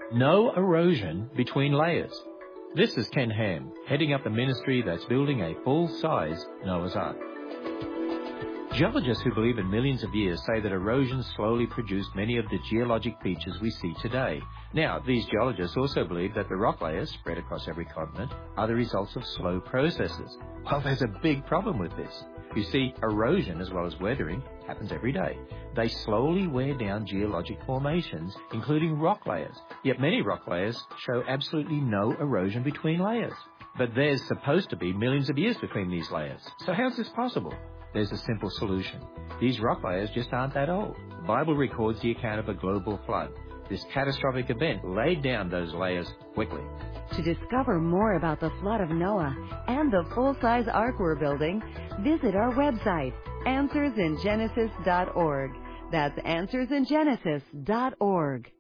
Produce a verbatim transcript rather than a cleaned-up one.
No erosion between layers. This is Ken Ham, heading up the ministry that's building a full-size Noah's Ark. Geologists who believe in millions of years say that erosion slowly produced many of the geologic features we see today. Now, these geologists also believe that the rock layers, spread across every continent, are the results of slow processes. Well, there's a big problem with this. You see, erosion, as well as weathering, happens every day. They slowly wear down geologic formations, including rock layers. Yet many rock layers show absolutely no erosion between layers. But there's supposed to be millions of years between these layers. So how's this possible? There's a simple solution. These rock layers just aren't that old. The Bible records the account of a global flood. This catastrophic event laid down those layers quickly. To discover more about the flood of Noah and the full-size ark we're building, visit our website, answers in genesis dot org. That's answers in genesis dot org.